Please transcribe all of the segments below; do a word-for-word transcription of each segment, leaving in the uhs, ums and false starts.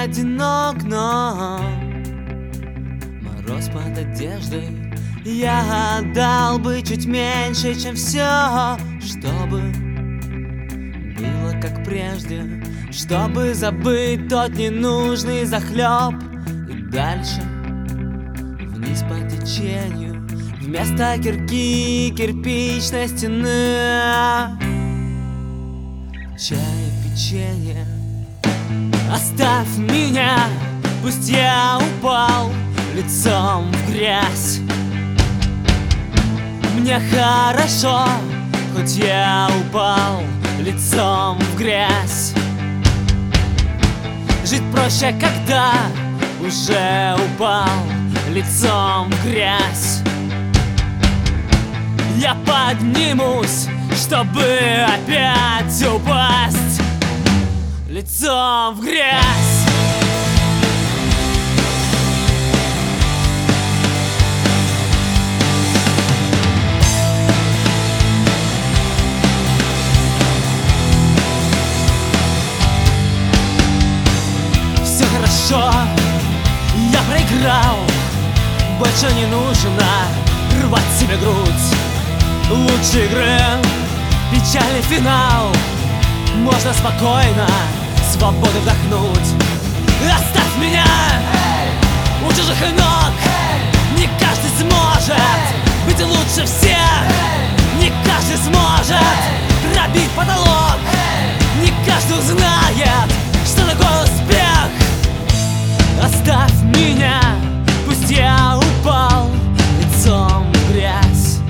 одинок, но мороз под одеждой. Я отдал бы чуть меньше, чем все, чтобы было как прежде, чтобы забыть тот ненужный захлеб. И дальше вниз по течению, вместо кирки кирпичной стены. Чай и печенье. Оставь меня, пусть я упал лицом в грязь. Мне хорошо, хоть я упал лицом в грязь. Жить проще, когда уже упал лицом в грязь. Я поднимусь, чтобы опять упасть лицом в грязь. Все хорошо, я проиграл. Больше не нужно рвать себе грудь. Лучше игры, печальный финал. Можно спокойно, свободу вдохнуть. Оставь меня у чужих ног. Не каждый сможет быть лучше всех. Не каждый сможет пробить потолок. Не каждый узнает, что такое успех. Оставь меня, пусть я упал лицом в грязь.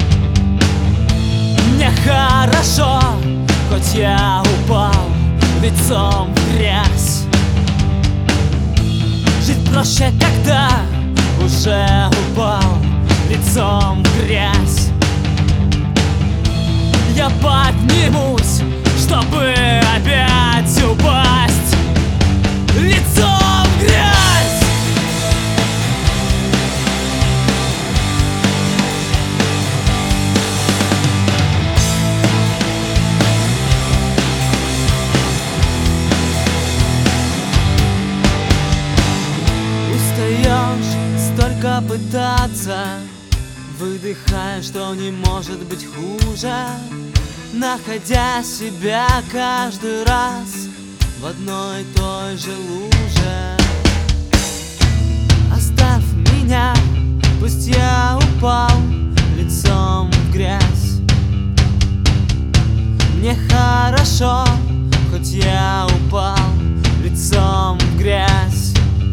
Мне хорошо, хоть я упал лицом в грязь. Жить проще, когда уже упал лицом в грязь. Я поднимусь, чтобы опять упасть лицом в грязь. Столько пытаться, выдыхая, что не может быть хуже, находя себя каждый раз в одной и той же луже. Оставь меня, пусть я упал лицом в грязь. Мне хорошо, хоть я упал лицом в грязь.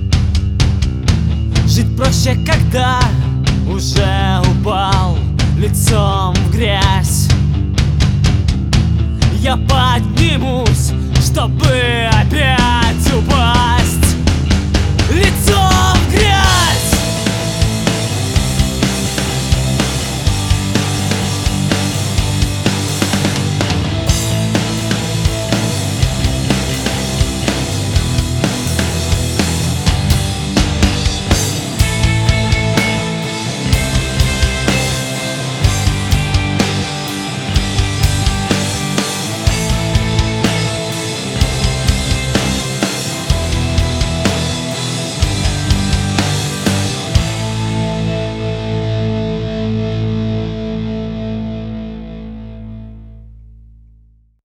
Жить проще, когда уже упал лицом в грязь. Я поднимусь, чтобы опять упасть лицом